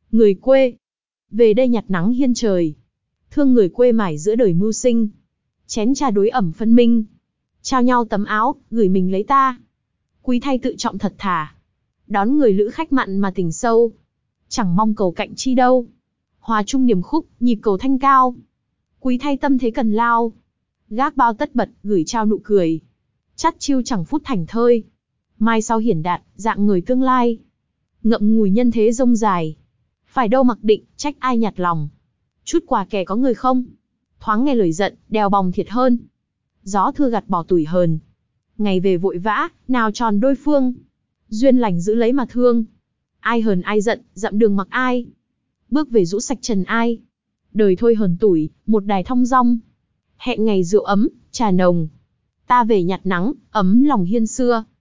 Người quê, về đây nhặt nắng hiên trời. Thương người quê mải giữa đời mưu sinh. Chén trà đối ẩm phân minh. Trao nhau tấm áo, gửi mình lấy ta. Quý thay tự trọng thật thà. Đón người lữ khách mặn mà tình sâu. Chẳng mong cầu cạnh chi đâu. Hòa chung niềm khúc, nhịp cầu thanh cao. Quý thay tâm thế cần lao. Gác bao tất bật, gửi trao nụ cười. Chắt chiu chẳng phút thảnh thơi. Mai sau hiển đạt, dạng người tương lai. Ngậm ngùi nhân thế rông dài. Phải đâu mặc định, trách ai nhạt lòng. Chút quà kẻ có người không. Thoáng nghe lời giận, đèo bòng thiệt hơn. Gió thưa gặt bỏ tủi hờn. Ngày về vội vã, nào tròn đôi phương. Duyên lành giữ lấy mà thương. Ai hờn ai giận, dặm đường mặc ai. Bước về rũ sạch trần ai. Đời thôi hờn tủi, một đài thong dong. Hẹn ngày rượu ấm, trà nồng. Ta về nhặt nắng, ấm lòng hiên xưa.